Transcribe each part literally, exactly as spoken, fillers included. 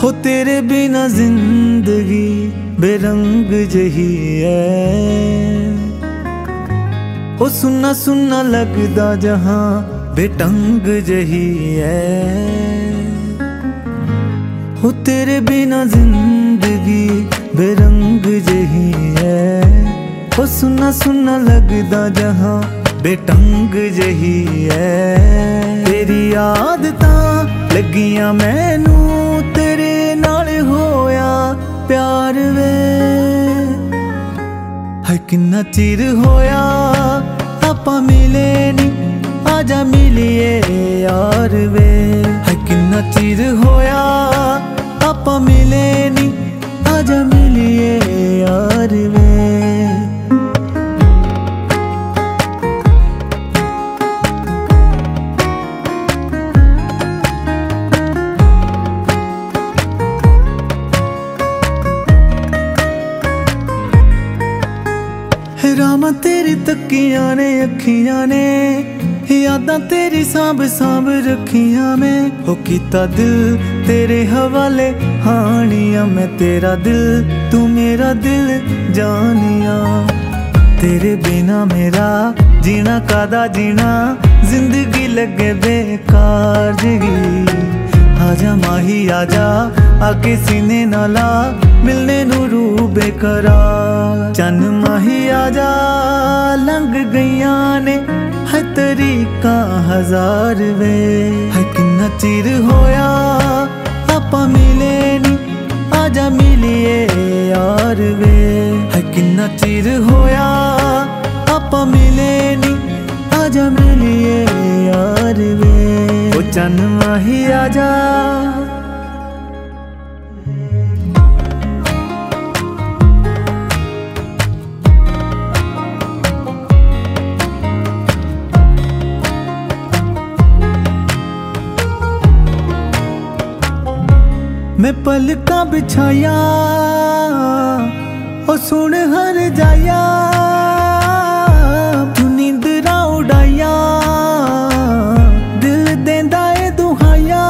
हो तेरे बिना जिंदगी बेरंग जही है। ओ सुन्ना सुन्ना लगदा जहां बेटंग जही है। हो तेरे बिना जिंदगी बेरंग जही है। ओ सुन्ना सुन्ना लगदा जहां बेटंग जही है। तेरी आदतां लगियां मैनू तेरे नाल होया प्यार वे। है किन्ना चिर होया आपां मिले नी, आजा मिलिए यार वे। है किन्ना चिर होया आपां मिले नी, आजा मिलिए यार वे। रामा तेरी तकियां ने अखियां ने, यादां तेरी सांभ सांभ रखियां मैं। हो कीता दिल तेरे हवाले हानिया, मैं तेरा दिल तू मेरा दिल जानिया। तेरे बिना मेरा जीना कादा जीना, जिंदगी लगे बेकार जगी। आजा माही आजा आके सीने नाला, मिलने नू रू बेकरार। चन माही आजा लंघ गईयां ने है तरीका हजार वे। है किन्ना चिर होया आपां मिले नी, आजा मिलिए यार वे। है किन्ना चिर होया आपां मिले नी, आजा मिलिए यार वे। ओ चन माही आजा मैं पलका बिछाया ओ सुन हर जाया। तू नींदरा उड़ाया दिल देंदा ए दुहाया।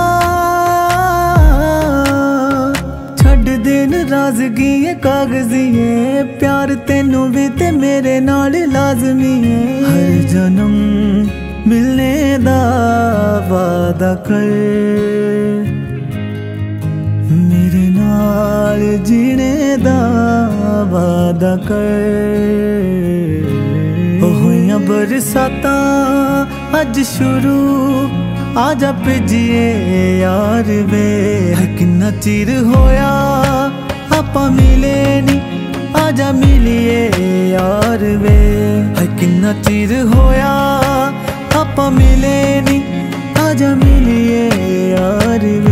छड़ देन राजगी ए कागजी ए, प्यार तेनू भी ते मेरे नाल लाजमी है। हर जन्म मिलने दा वादा कर, मेरे नाल जीने दा वादा कर। ओ होइयां बरसातां अज शुरू, आजा भेजिए यार वे। है किन्ना चिर होया आपां मिले नी, आजा मिलिए यार वे। है किन्ना चिर होया आपां मिले नी, आजा मिलिए यार वे।